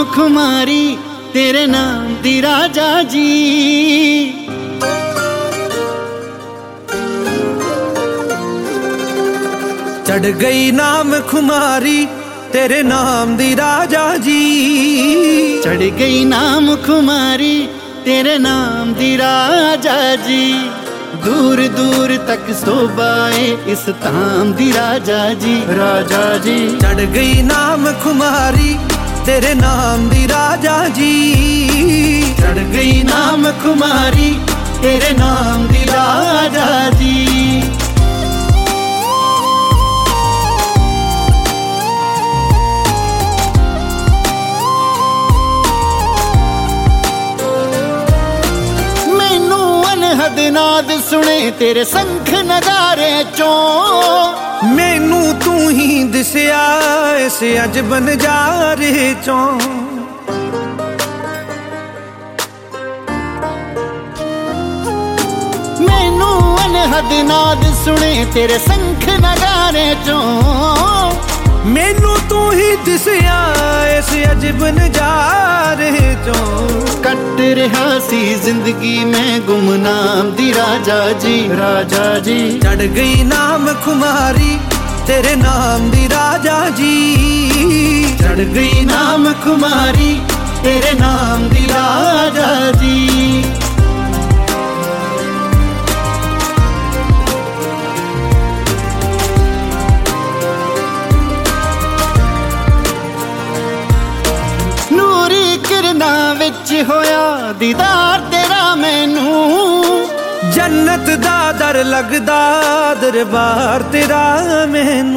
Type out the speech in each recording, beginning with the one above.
खुमारी तेरे नाम दी राजा जी। चढ़ गई नाम खुमारी तेरे नाम दी राजा जी। चढ़ गई नाम खुमारी तेरे नाम दी राजा जी। दूर दूर तक शोभाए इस धाम दी राजा जी। राजा जी चढ़ गई नाम खुमारी तेरे नाम दी राजा जी। चढ़ गई नाम खुमारी तेरे नाम दी राजा जी। हद नाद सुने तेरे संख नजारे चों। मैनू तू ही दिसया इस अजब नजारे चों। मैनू अनहद नाद सुने तेरे संख नजारे चों। मैनू तू ही दिसया इस अजब नजारे चों। कट रहा सी जिंदगी में गुमनाम दी राजा जी। राजा जी चढ़ गई नाम खुमारी तेरे नाम दी राजा जी। चढ़ गई नाम खुमारी तेरे नाम दी राजा जी। विच होया दीदार तेरा मैनू। जन्नत दा दर लगदा दरबार तेरा मैनू।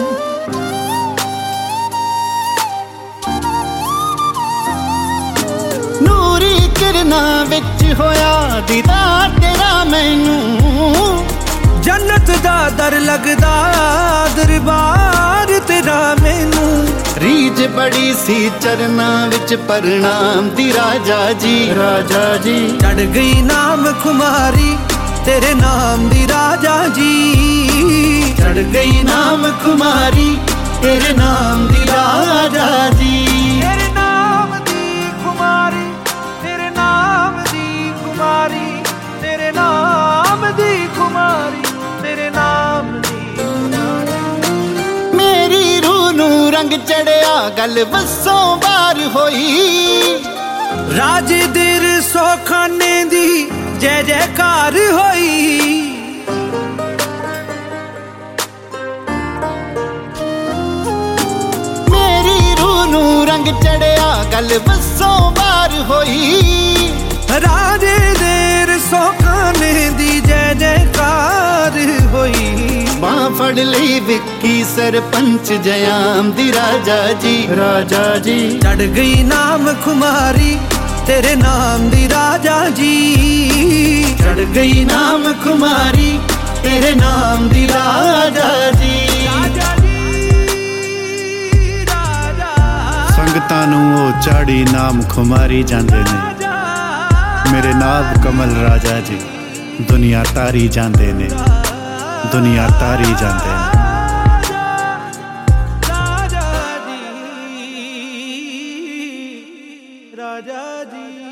नूरी किरना विच होया दीदार तेरा मैनू। जन्नत दा दर लगदा दरबार तेरा मैनू। रीज बड़ी सी चरना विच प्रणाम दी राजा जी। राजा जी चढ़ गई नाम खुमारी तेरे नाम दी राजा जी। चढ़ गई नाम खुमारी तेरे नाम दी राजा जी। तेरे नाम दी खुमारी तेरे नाम दी खुमारी तेरे नाम दी खुमारी तेरे नाम दी। मेरी रूह नू रंग चढ़िया गल बसों बार होई। राजे दिर सोखाने दी जय जयकार होई। मेरी रूह नू रंग चढ़िया गल बसों बार होई। राजे दिर सोखाने दी जय जयकार होई। बां फड़ लई विक्की सरपंच जयाम दी राजा जी। राजा जी चढ़ गई नाम खुमारी तेरे नाम दी राजा जी। चढ़ गई नाम खुमारी तेरे नाम दी राजा जी। संगतां नूं ओ चाड़ी नाम खुमारी जांदे ने। मेरे नाब कमल राजा जी दुनिया तारी जांदे ने। दुनिया तारी जांदे ने। राजा जी।